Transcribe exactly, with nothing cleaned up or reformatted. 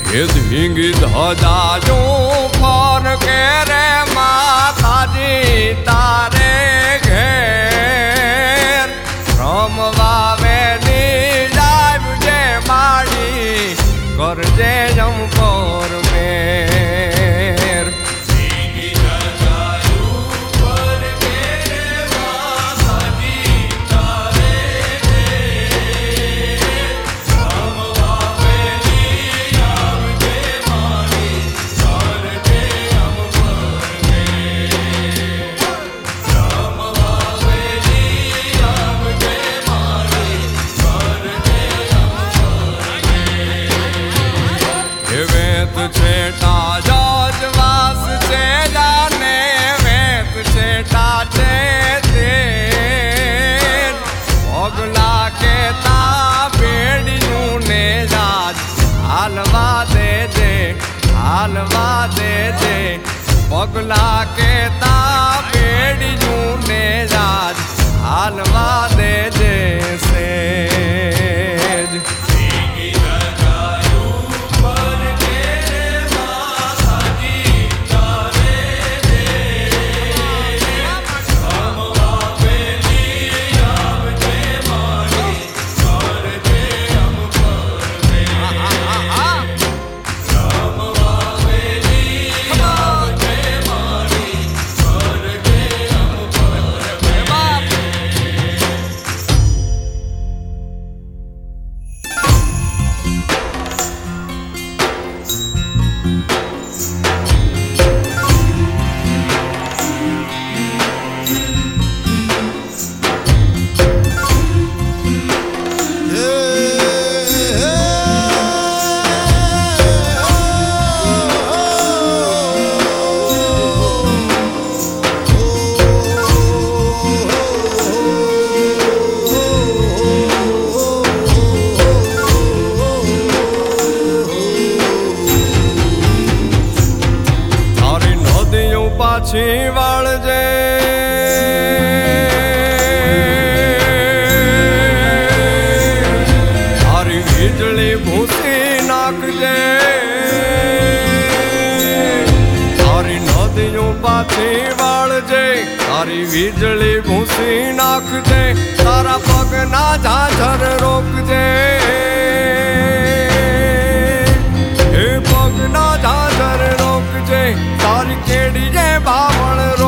એ ધીંગી ધજાજો four કે રે માતાજી તારે ઘેર રમવા વેલી જાય જે માડી કરજે જમકોર મેર ધીંગી ધજાજો ફોર કે રે માતાજી તારે ઘેર રમવા વેલી આવજે માડી કરજે જમકોર મેર રમવા વેલી આવજે માડી કરજે જમકોર મેર વેત છેટા જજવાસ છે જાને વેત છેટા છે તે પગલા કેતા પેડિયું ને જાજ હાલવા દેજે હાલવા દેજે પગલા કેતા પેડિયું ને જાજ હાલવા દેજે સેજ પાછી વાળજે તારી વીજળી ભૂસી નાખજે તારી નદીઓ પાછી વાળજે તારી વીજળી ભૂસી નાખજે તારા પગના ઝાઝર રોકજે હે પગના ઝાઝર રોકજે તારી કેડી જે બાવળ